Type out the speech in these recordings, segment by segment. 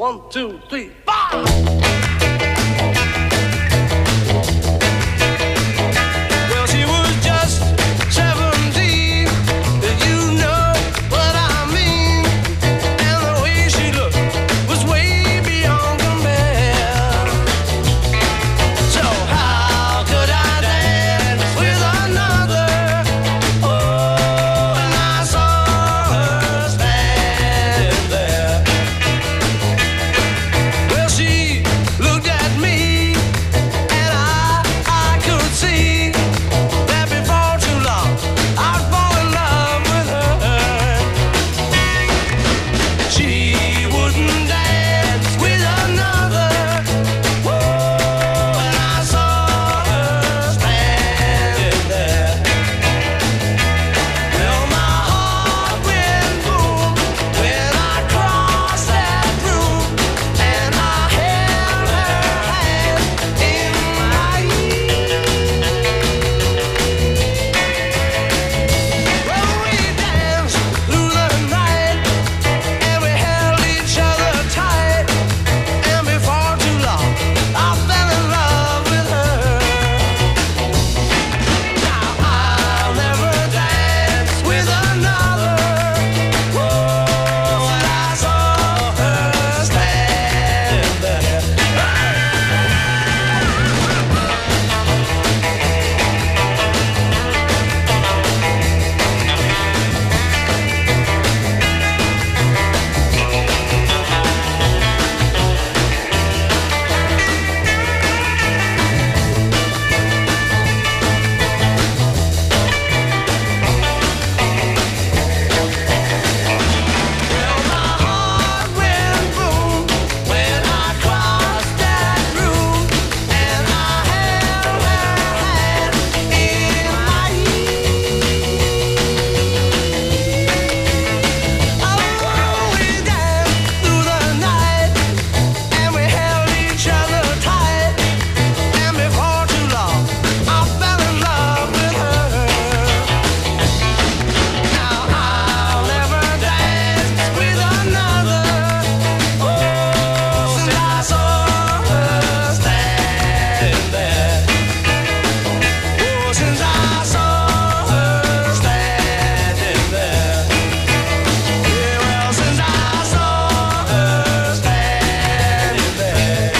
1, 2, 3, 4. Well, she was just 17, you know what I mean. And the way she looked was way beyond compare. So how could I dance with another? Oh, and I saw her standing there. Well, she looked at me, and I could see that before too long I'd fall in love with her. She wouldn't dance with another. Whoa, and I saw her standing there. Well, my heart went boom when I crossed that room, and I held her hand in mine. Well, we danced through the night, and we held each other tight, and before too long I fell in love with her. Now I'll never dance with another. Whoa, and I saw her standing there. Well, my heart went boom when I crossed that room, and I held her hand in mine. Oh, we danced through the night, and we held each other tight, and before too long I fell in love with her. Now I'll never dance with another. Oh, since I saw her standing there. Oh, since I saw her standing there. Yeah, well, since I saw her standing there.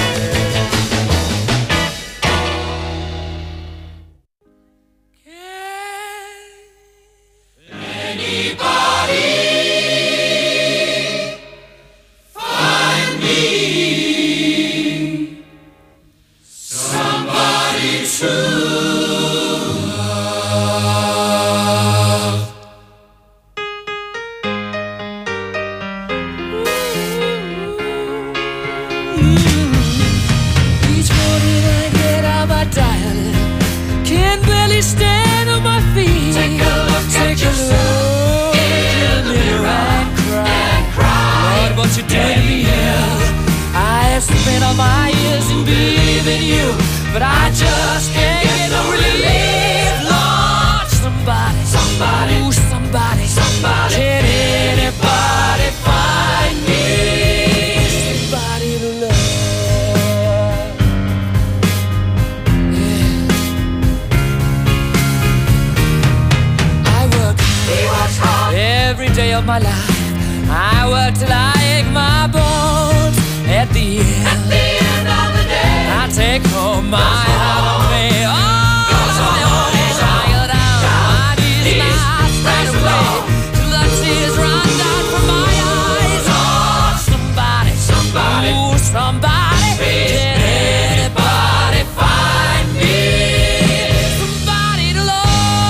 Each morning I get out my diet, can't barely stand on my feet. Take a look in the mirror and cry. Lord, what you did to me, I have spent all my years in believing you, but I just can't get no relief. Lord, somebody, ooh, somebody, can anybody find me somebody to love? I work hard every day of my life. I work till I ache my bones. At the end of the day, I take home my heart on me. Tired out, my knees, my straight away, till the tears run down from my eyes. Oh, somebody, ooh, somebody, can anybody find me somebody to love?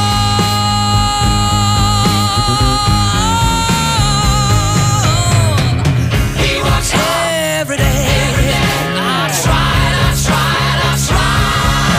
He works hard every day. I tried.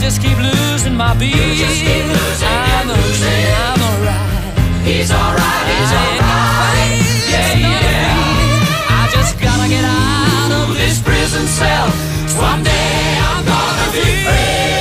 just keep losing my beat. I'm okay, I'm alright. He's alright, he's alright. Yeah, yeah. I just gotta get out of this prison cell. Someday I'm gonna be free.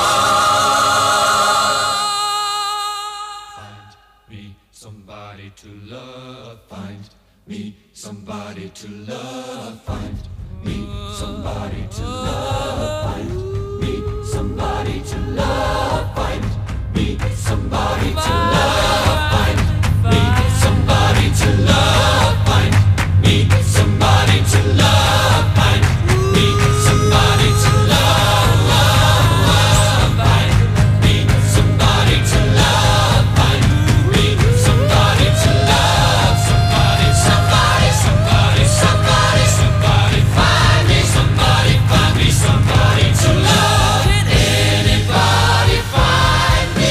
Find me somebody to love. Find me somebody to love. Find me somebody to love. Find me somebody to love. Find me somebody to love. Find me somebody to love. Find me somebody to love. Find me somebody to love. Find me somebody to love. Find me somebody to love. Somebody, somebody, somebody, somebody, somebody. Find me somebody to love. Anybody find me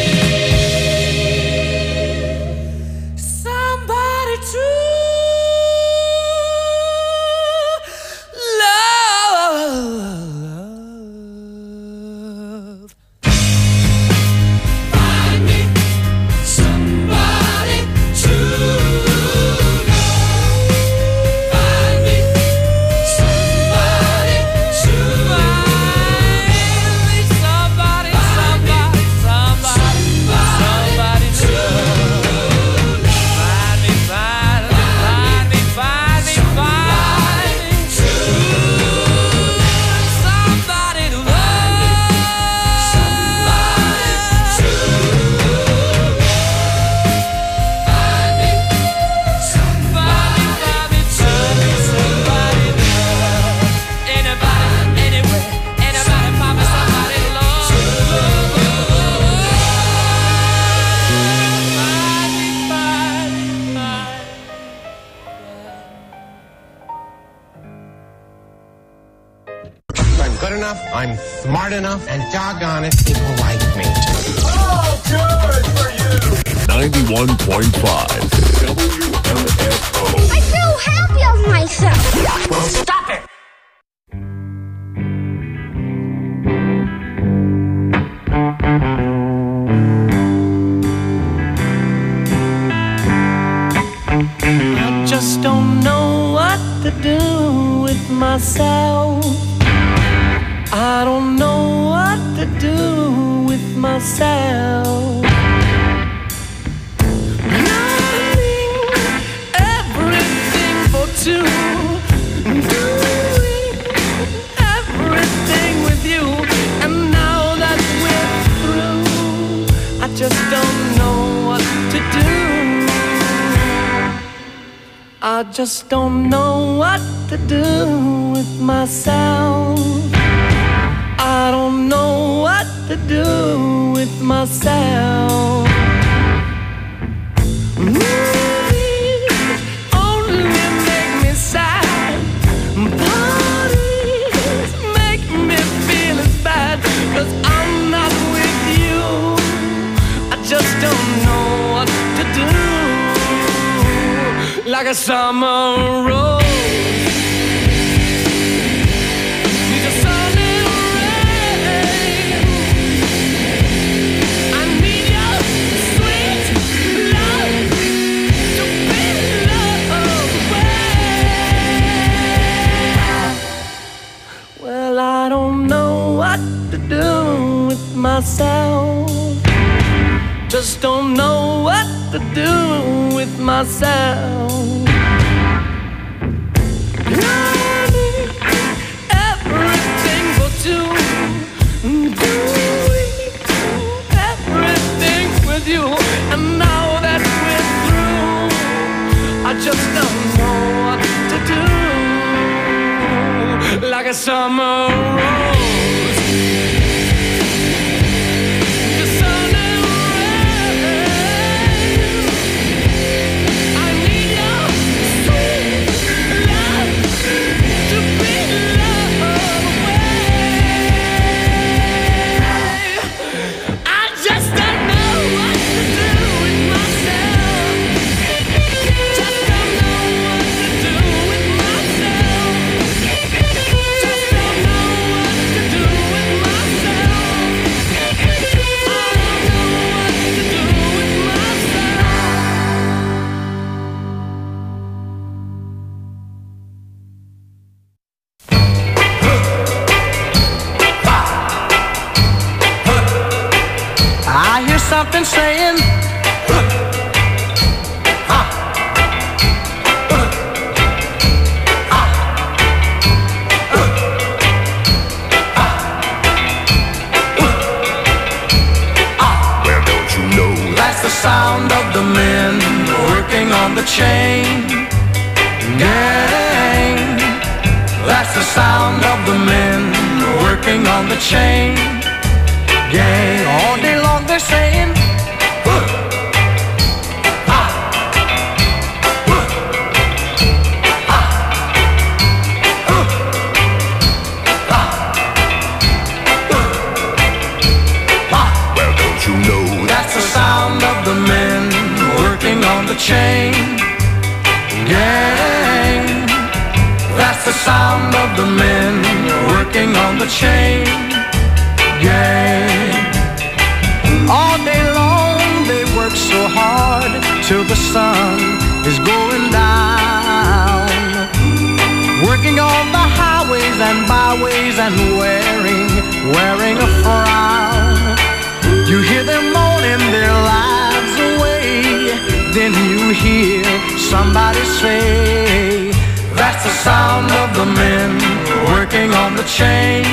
Somebody to love. Find me somebody to love. Find me somebody to Somebody, somebody, somebody, somebody to love. Find me, find me, find me, find me, find me. Somebody to Anybody, anywhere, anybody, find me somebody to love. I'm good enough, I'm smart enough, and doggone it, people like me. 91.5 WMFO. I feel happy of myself. Well, stop it! I just don't know what to do with myself. I don't know what to do with myself. Learning everything for two, doing everything with you, and now that we're through, I just don't know what to do. I just don't know what to do with myself. I don't know what to do with myself. Movies only make me sad. Parties make me feel as bad, 'cause I'm not with you. I just don't know what to do. Like a summer rose. Myself, just don't know what to do with myself. Learning everything for two, doing everything with you, and now that we're through, I just don't know what to do. Like a summer rose. Just don't know what to do with myself. something saying, Well, don't you know that's the sound of the men working on the chain gang. That's the sound of the men working on the chain gang. All day long they're saying, Well, don't you know that's the sound of the men working on the chain gang. That's the sound of the men working on the chain gang. All day long they work so hard till the sun is going down, working on the highways and byways and wearing a frown. You hear them moaning their lives away, then you hear somebody say, that's the sound of the men working on the chain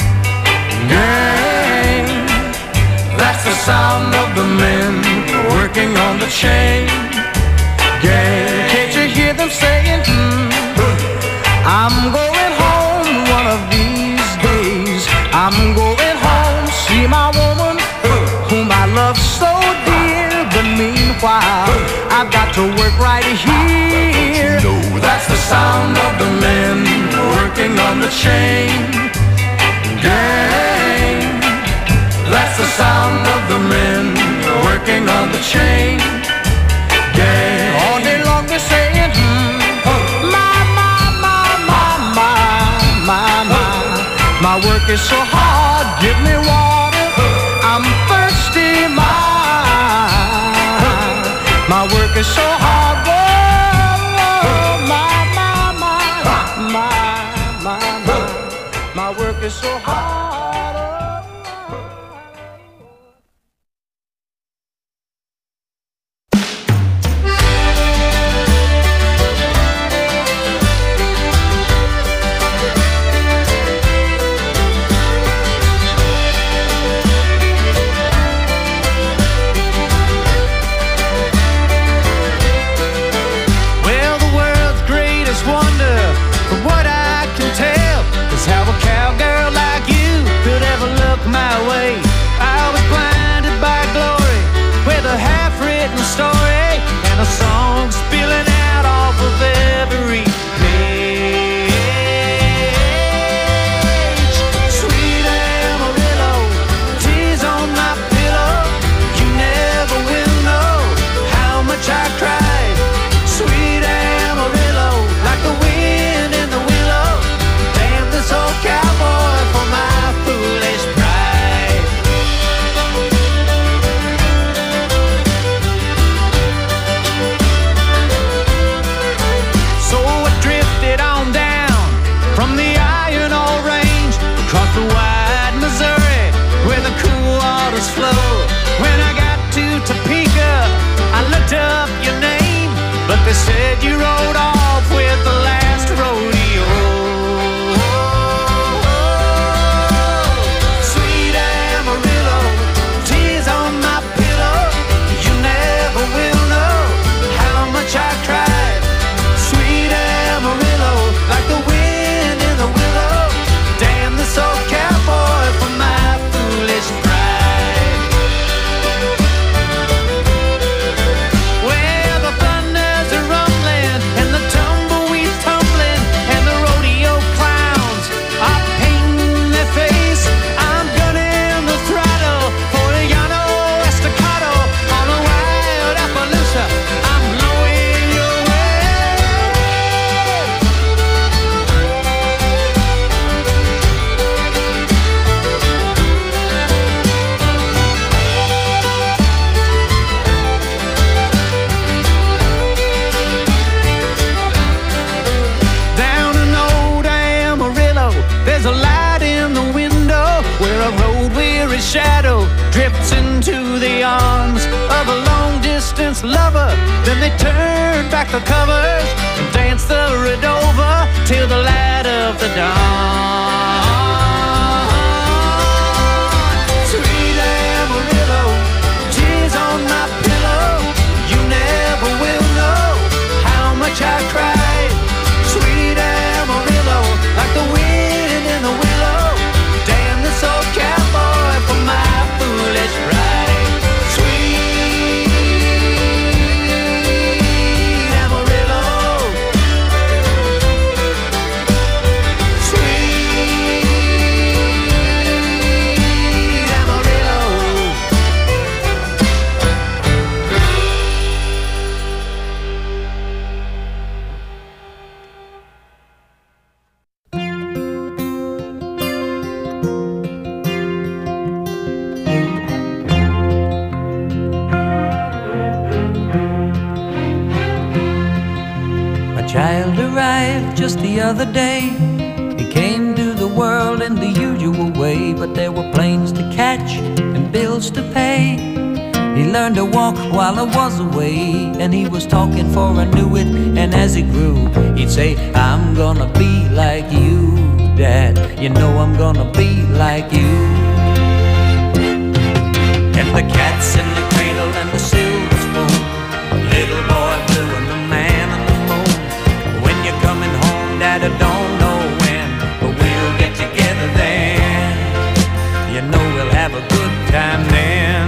gang. That's the sound of the men working on the chain gang. Can't you hear them saying, I'm going home one of these days. I'm going home, see my woman whom I love so dear. But meanwhile, I've got to work right here. That's the sound of the men working on the chain gang. That's the sound of the men working on the chain gang. All day long they're saying, my work is so hard, give me water, I'm thirsty, my work is so hard, whoa, my work is so hard. Story and a song spilling out off of every page. Sweet Amarillo, tears on my pillow. You never will know how much I cried. Sweet Amarillo, like the wind in the willow. distance lover. Then they turned back the covers and danced the red over till the light of the dawn. Sweet Amarillo, tears on my pillow. You never will know how much I cried. Sweet Amarillo, like the wind in the willow. Damn this old cowboy for my foolish pride. Sweet Amarillo, sweet Amarillo. A child arrived just the other day. He came to the world in the usual way, but there were planes to catch and bills to pay. He learned to walk while I was away, and he was talking for I knew it. And as he grew, he'd say, I'm gonna be like you, Dad. You know I'm gonna be like you. And the cat's in the cradle and the silver spoon, little boy blue and the man on the moon. When you're coming home, Dad, I don't know when, but we'll get together then. You know we'll have a good time then.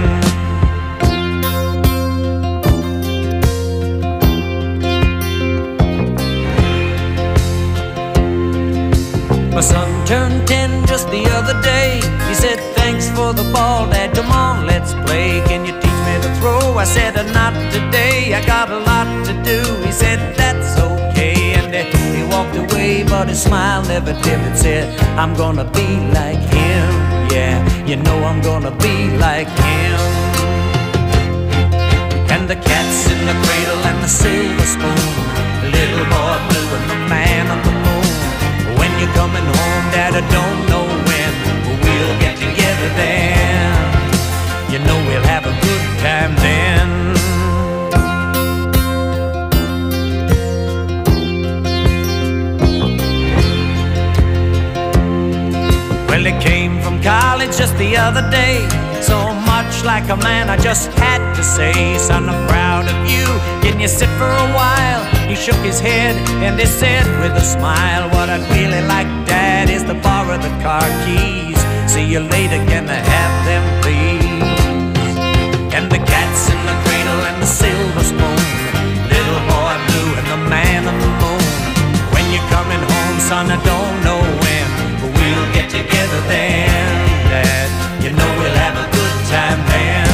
My son turned 10 just the other day. He said, thanks for the ball, Dad, come on, let's play. Can you teach me to throw? I said, not today, I got a lot to do. He said, that's okay, and he walked away, but his smile never dimmed. Said, I'm gonna be like him, yeah, you know I'm gonna be like him. And the cat's in the cradle and the silver spoon, the little boy blue and the man on the moon. When you're coming home, Dad, I don't know when, but we'll get together then. You know we'll have a good time then. Well, he came from college just the other day. So much like a man, I just had to say, son, I'm proud of you. Can you sit for a while? He shook his head and he said with a smile, what I'd really like, Dad, is to borrow the car keys. See you later, can I have them, please? And the cat's in the cradle and the silver spoon, little boy blue and the man on the moon. When you're coming home, son, I don't know when, but we'll get together then, Dad. You know we'll have a good time then.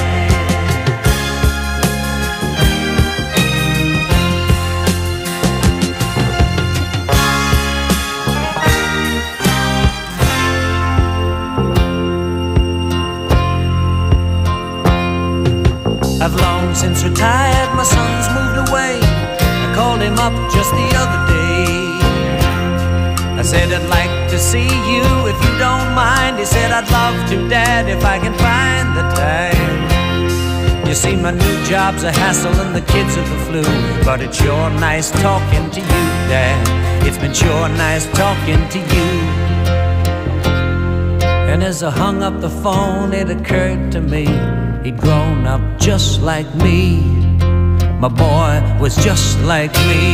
I've long since retired, my son's moved away. I called him up just the other day. I said, I'd like to see you if you don't mind. He said, I'd love to, Dad, if I can find the time. You see, my new job's a hassle and the kids are the flu, but it's sure nice talking to you, Dad. It's been sure nice talking to you. And as I hung up the phone, it occurred to me, he'd grown up just like me. My boy was just like me.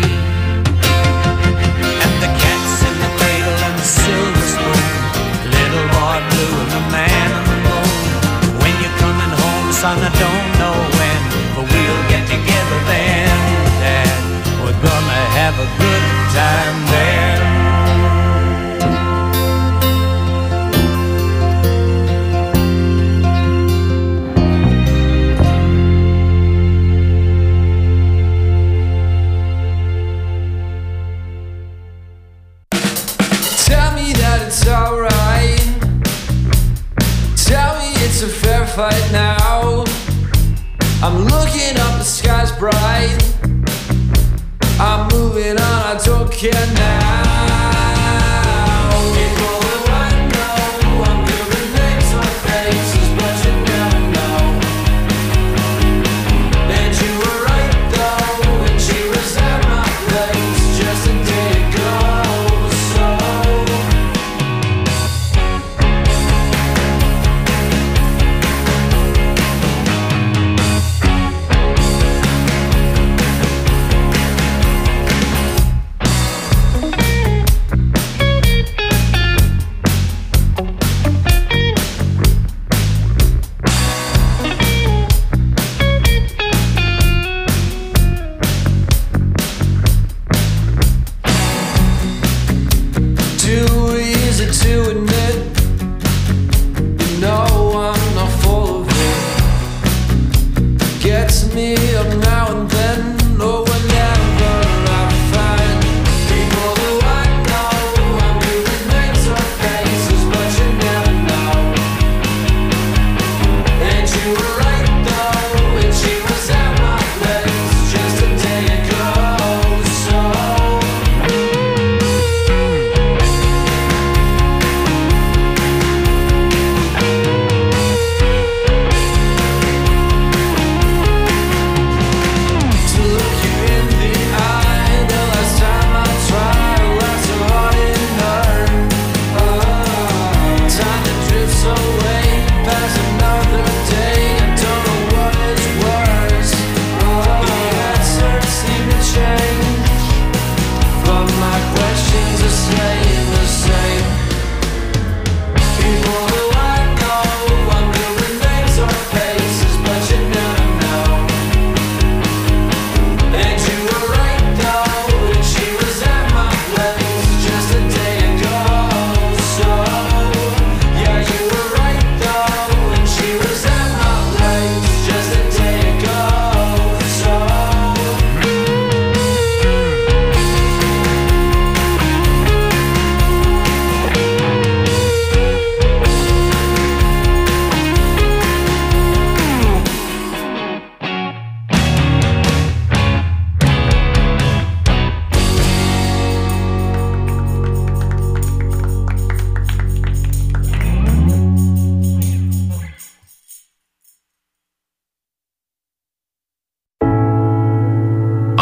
And the cat's in the cradle and the silver spoon, little boy blue and the man on the moon. When you're coming home, son, I don't know when, but we'll get together then, Dad. We're gonna have a good time then. It's alright. Tell me it's a fair fight now. I'm looking up, the sky's bright. I'm moving on, I don't care now. People who I know, I'm giving names on faces, but you never know. They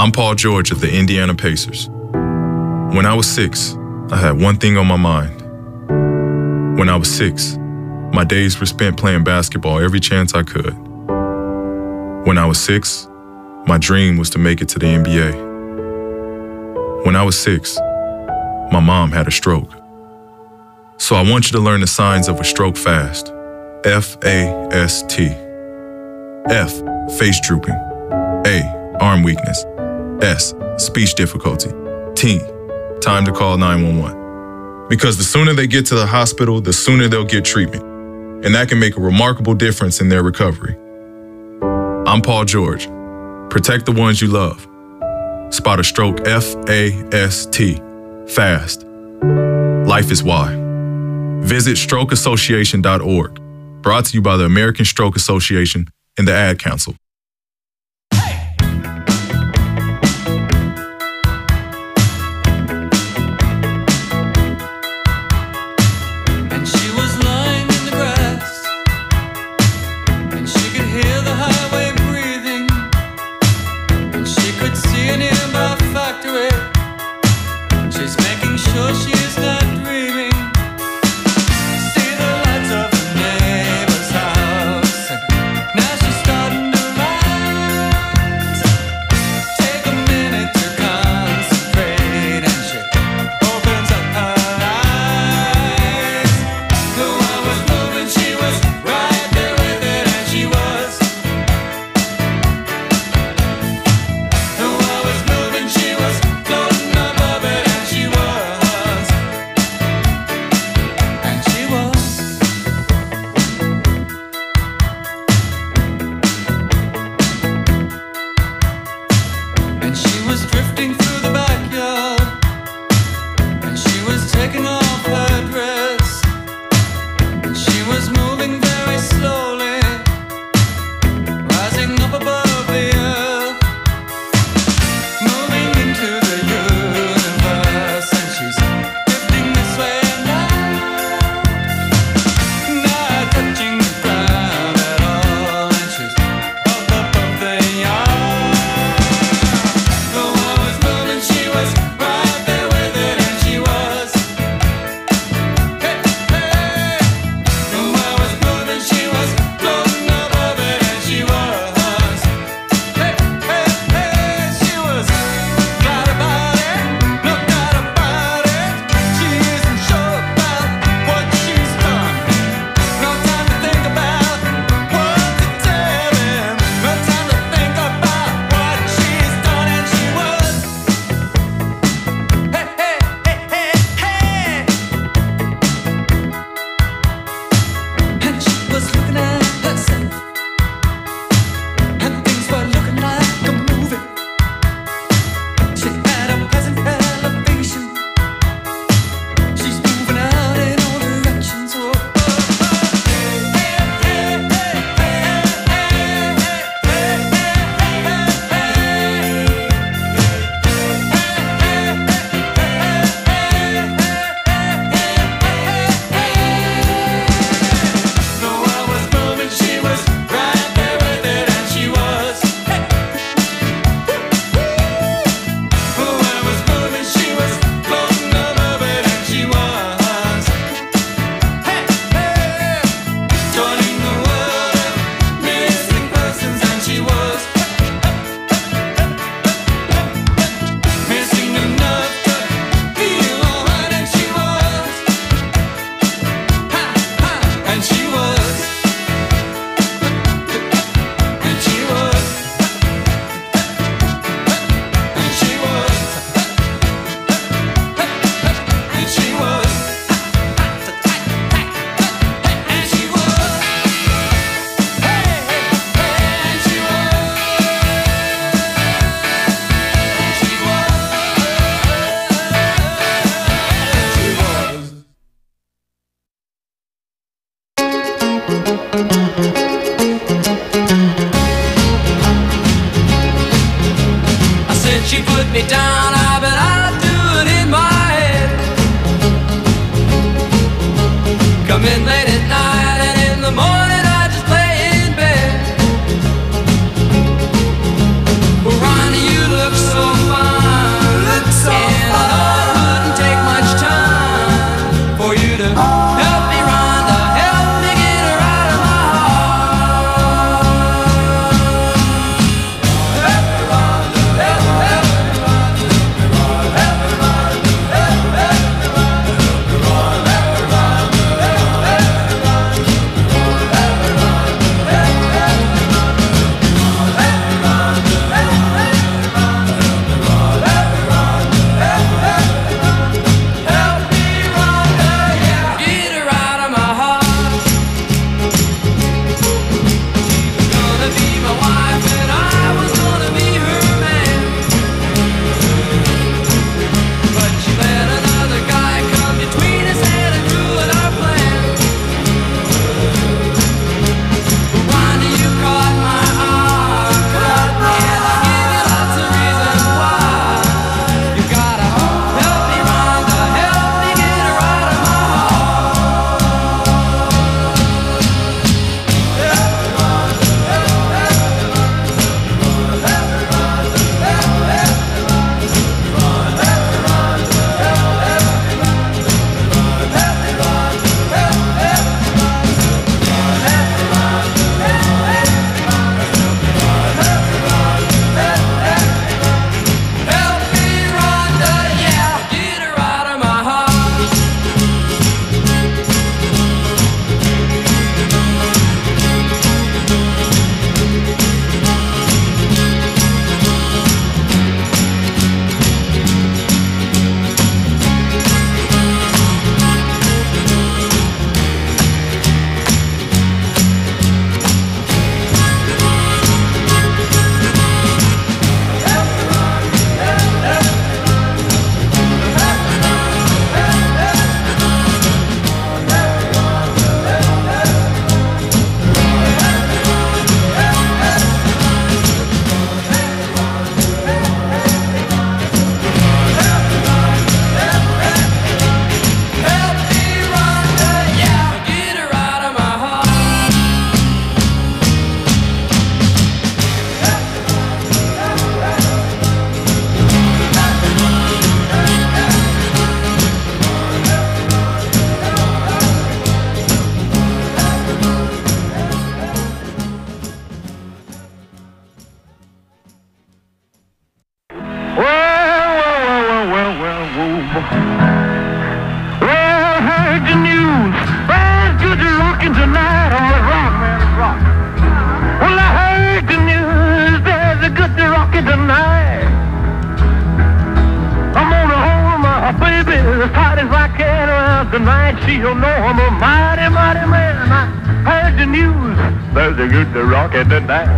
I'm Paul George of the Indiana Pacers. When I was 6, I had one thing on my mind. When I was 6, my days were spent playing basketball every chance I could. When I was 6, my dream was to make it to the NBA. When I was 6, my mom had a stroke. So I want you to learn the signs of a stroke fast. F-A-S-T. F, face drooping. A, arm weakness. S, speech difficulty. T, time to call 911. Because the sooner they get to the hospital, the sooner they'll get treatment. And that can make a remarkable difference in their recovery. I'm Paul George. Protect the ones you love. Spot a stroke F-A-S-T. Fast. Life is why. Visit strokeassociation.org. Brought to you by the American Stroke Association and the Ad Council. Well, I heard the news. Well, it's good to rockin' tonight. Oh, let's rock, man, let's rock. Well, I heard the news. There's a good to rockin' tonight. I'm gonna hold my baby as tight as I can around tonight. She'll know I'm a mighty, mighty man. I heard the news. There's a good to rockin' tonight.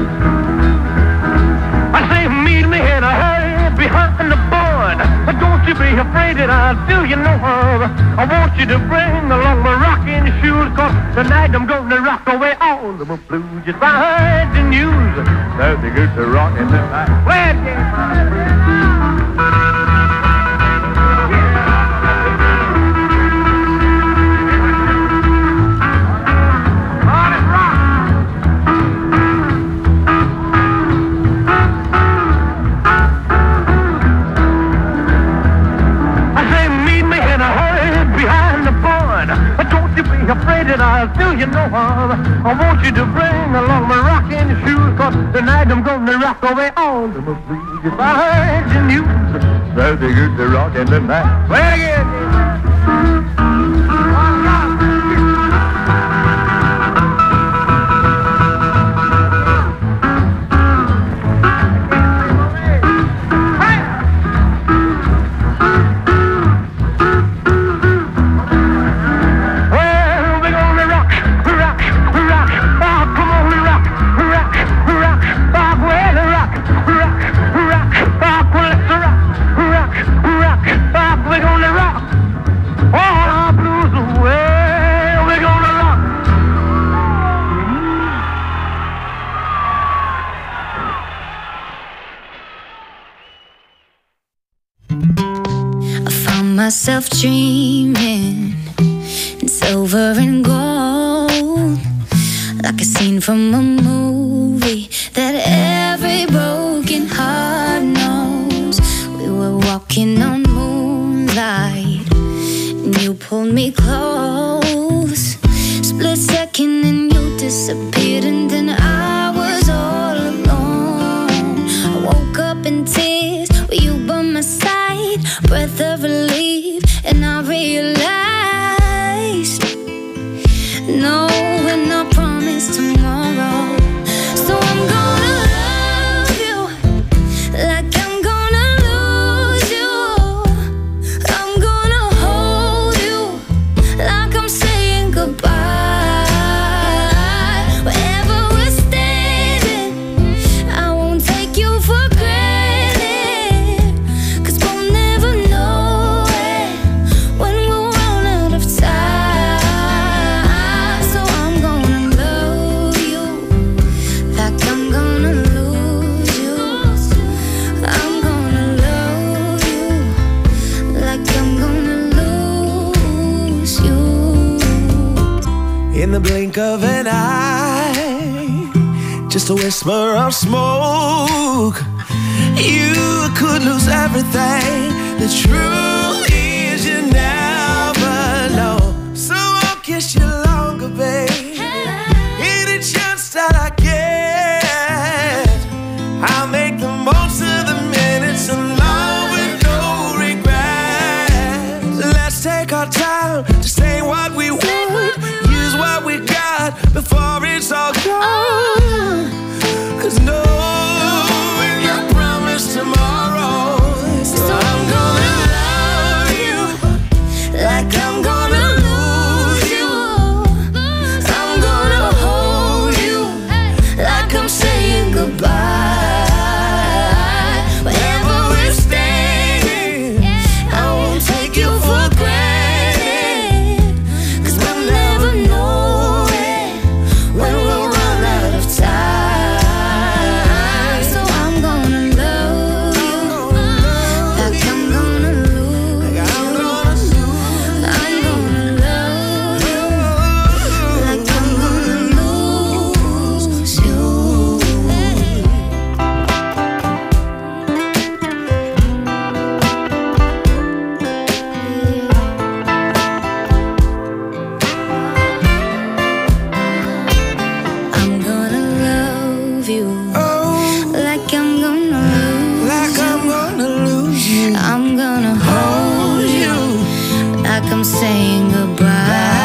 I say meet me in a hurry behind the barn. But don't you be afraid that I'll do you no harm. I want you to bring along my rocking shoes, 'cause tonight I'm gonna rock away all the blues. Just I heard the news. There's a good to rockin' tonight. Well, afraid that I'll do you no harm. I want you to bring along my rocking shoes, 'cause tonight I'm gonna rock away all the blues. If I heard the news, there's a good to rockin' tonight. Well, again. Myself dreaming in silver and gold, like a scene from a movie that every broken heart knows. We were walking on moonlight and you pulled me close. Split second and you disappeared, and then I was all alone. I woke up in tears with you by my side, breath of relief, and I realized no, we're not promised tomorrow. So I'm gonna love you like I'm gonna lose you. I'm gonna hold you like I'm saying goodbye. Wherever we're standing, I won't take you for granted, 'cause we'll never know when we'll run out of time. So I'm gonna love you like I'm gonna lose you. I'm gonna love you like I'm gonna lose you. In the blink of an eye, just a whisper of smoke, you could lose everything. The truth is you never know. So I'll kiss you longer, babe. Any chance that I get, I'll make the most of the minutes alone with no regrets. Let's take our time to say what we want, use what we got before it's all gone. 'Cause no, we're not promised tomorrow. So I'm gonna love you like I'm gonna lose you. I'm gonna hold you like I'm saying goodbye. Wherever we're standing, I won't take you for granted, saying goodbye.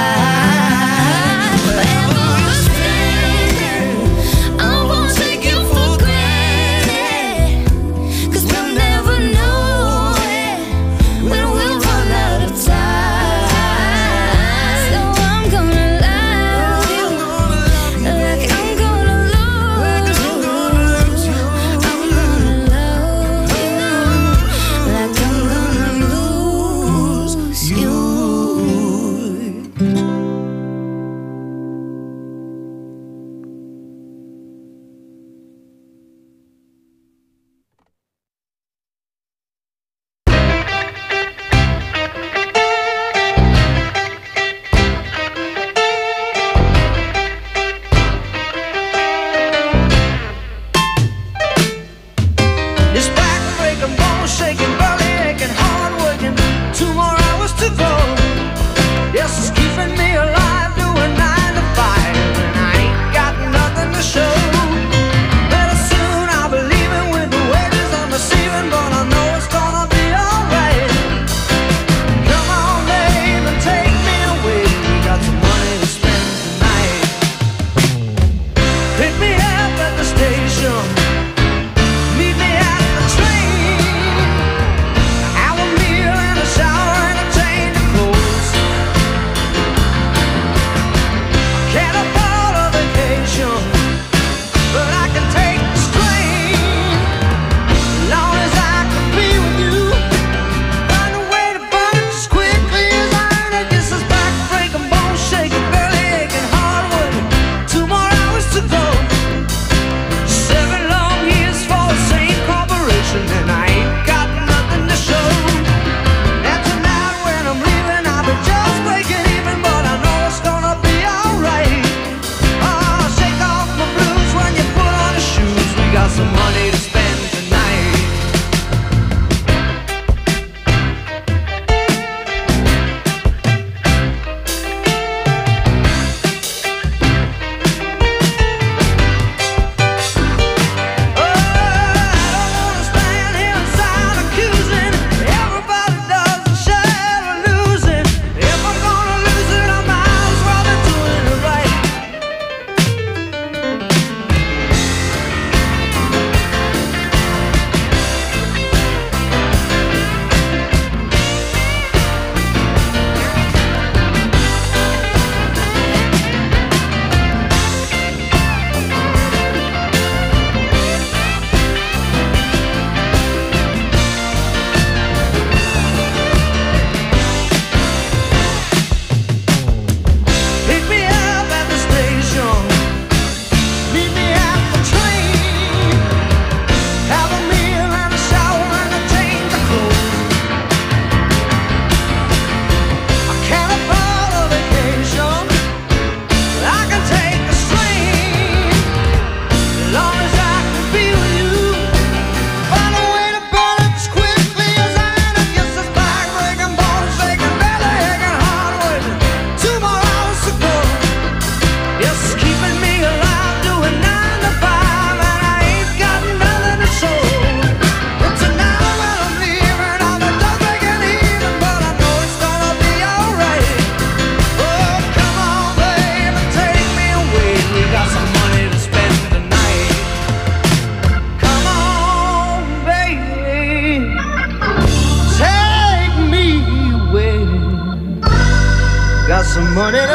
some money to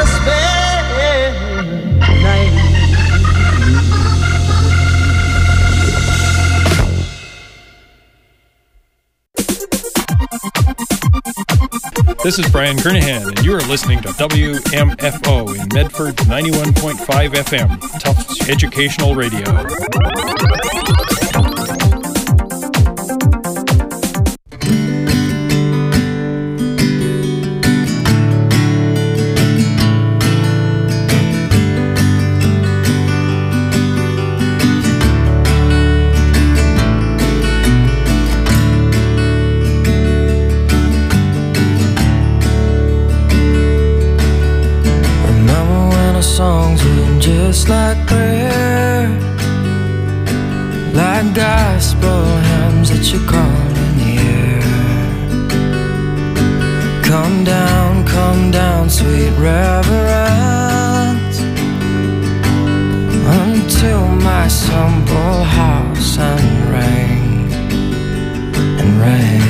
spend tonight. This is Brian Kernahan, and you are listening to WMFO in Medford 91.5 FM, Tufts Educational Radio. Songs were just like prayer, like gospel hymns that you call in the air. Come down, come reverence until my simple house and rang and rang.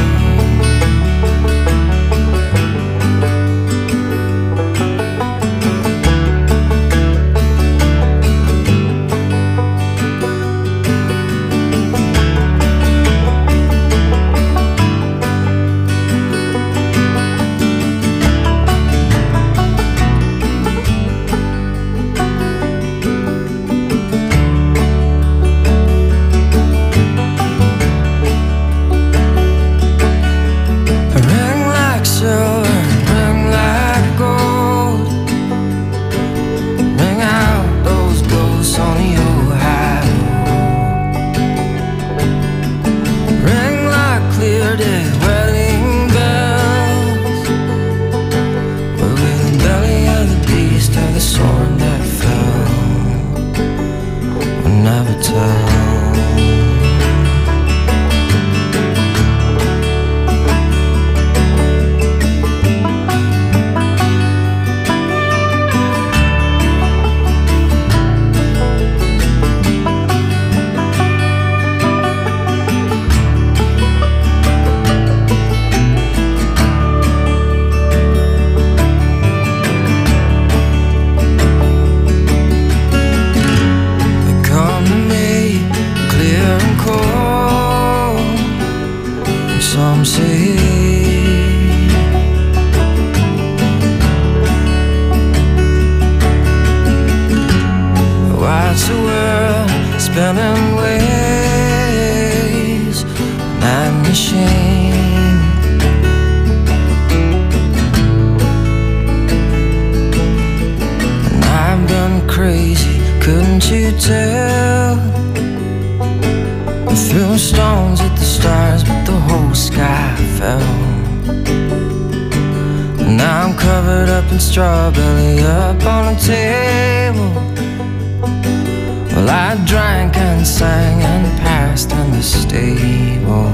Strawberry up on the table. Well, I drank and sang and passed in the stable.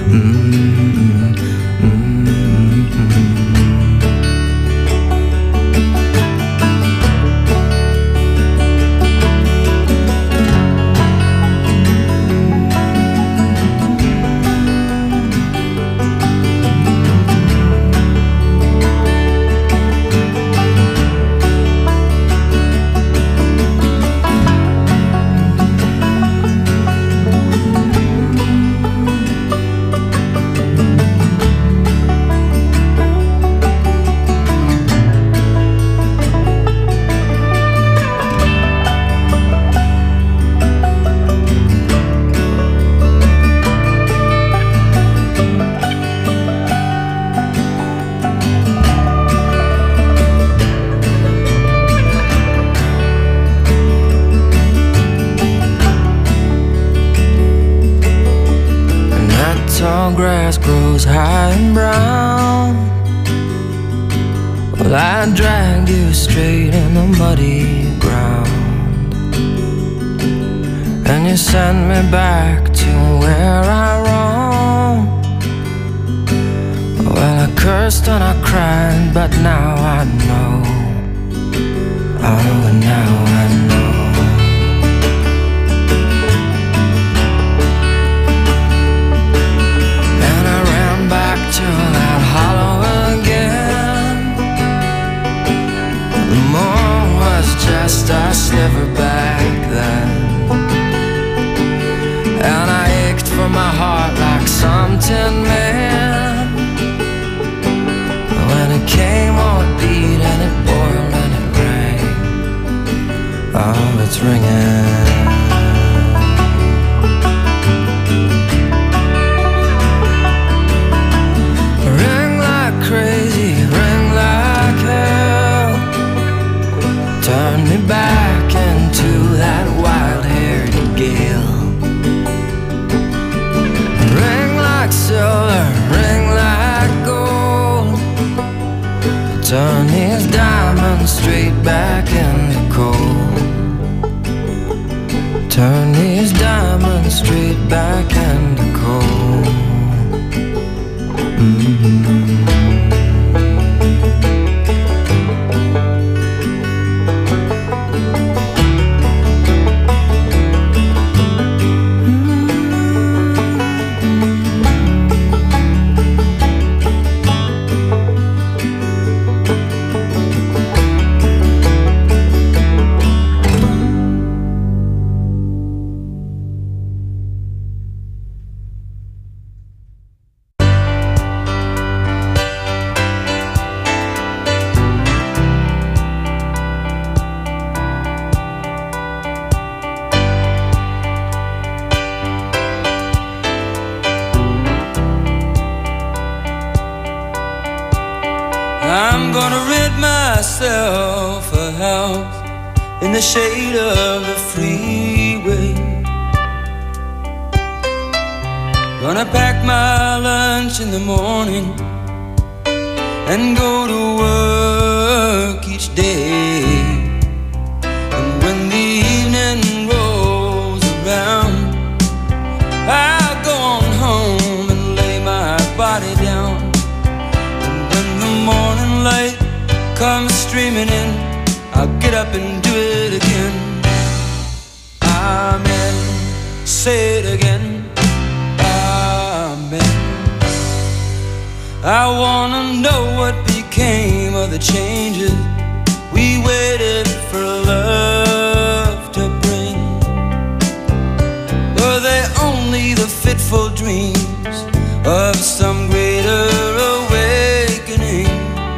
Grass grows high and brown. Well, I dragged you straight in the muddy ground, and you sent me back to where I roamed. Well, I cursed and I cried, but now I know. Oh, now I know. To that hollow again. The moon was just a sliver back then, and I ached for my heart like some tin man. When it came, oh, it beat and it boiled and it rang. Oh, it's ringing. Crazy, ring like hell. Turn me back into that wild-haired gale. Ring like silver, ring like gold. Turn these diamonds straight back into coal. Turn these diamonds straight back into coal. I'm gonna rent myself a house in the shade of the freeway. Gonna pack my lunch in the morning and go to work each day. And when the evening rolls around, I'll go on home and lay my body down. And when the morning light comes streaming in, I'll get up and do it again. Amen. Say it again. Amen. I wanna know what became of the changes we waited for love to bring. Were they only the fitful dreams of some greater awakening?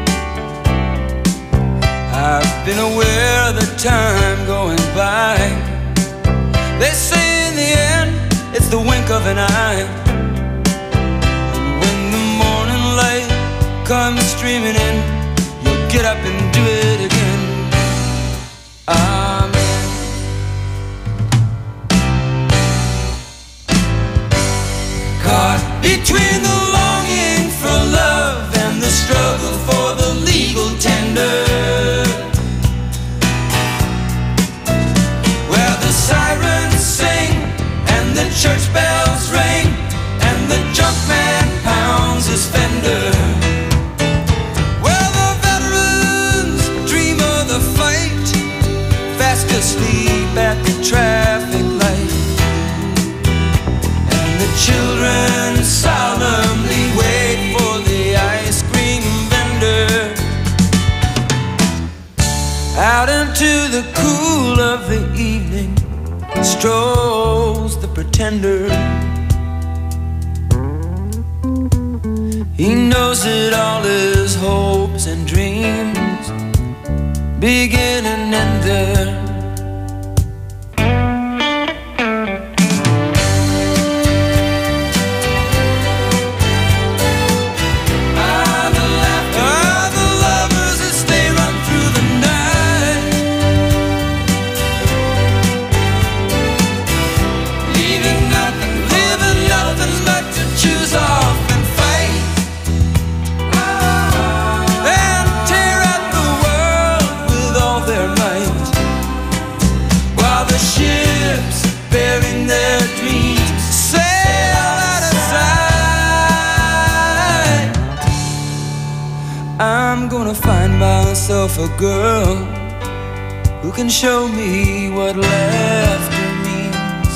I've been aware of the time going by. They say in the end it's the wink of an eye. And when the morning light comes streaming in, you'll get up and do it again. Amen. Caught between the longing for love and the struggle for the legal tender, where the sirens sing and the church bells ring and the junk man pounds his fender, where the veterans dream of the fight, fast asleep at the traffic light, and the children solemnly wait for the ice cream vendor. Out into the cool of the evening strolls the pretender. He knows that all his hopes and dreams begin and end there. The lovers that stay run through the night, leaving nothing but to choose off and fight, and tear at the world with all their might, while the ships bearing their dreams sail out of sight. I'm gonna find myself a girl who can show me what laughter means,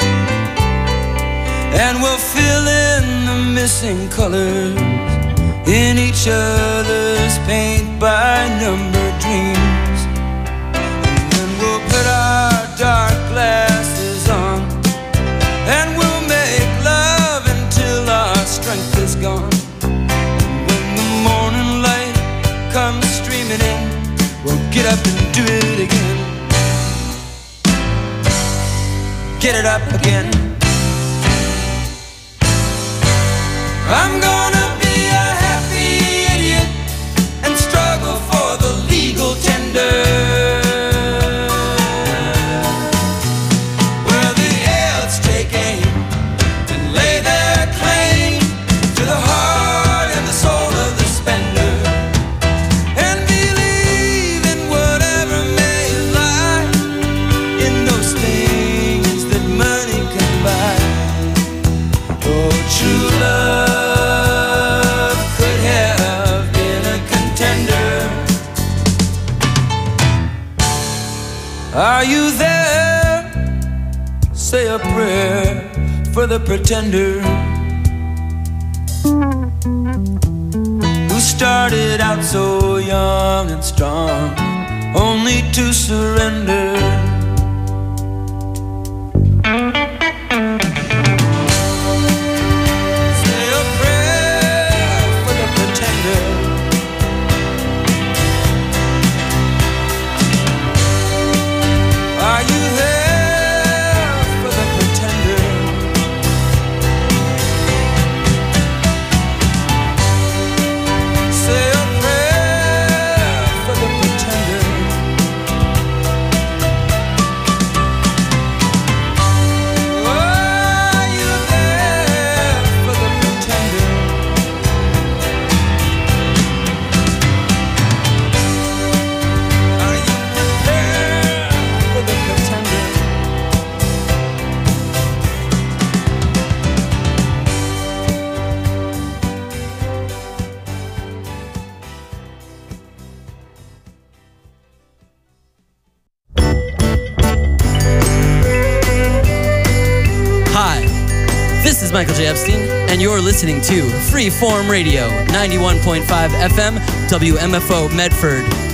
and we'll fill in the missing colors in each other's paint-by-number dreams. And then we'll put our dark glasses on, and we'll make love until our strength is gone. And when the morning light comes streaming in, we'll get up and do it again. Get it up again. I'm gonna be a happy idiot and struggle for the legal tender, where the elves take aim and lay their claim to the heart and the soul of the spender, and believe in whatever may lie in those things that money can buy. Oh, true love could have been a contender. Are you there? Say a prayer for the pretender who started out so young and strong, only to surrender. Say a prayer for the pretender. Are you there for the pretender? Say a prayer Michael J. Epstein, and you're listening to Freeform Radio, 91.5 FM, WMFO Medford.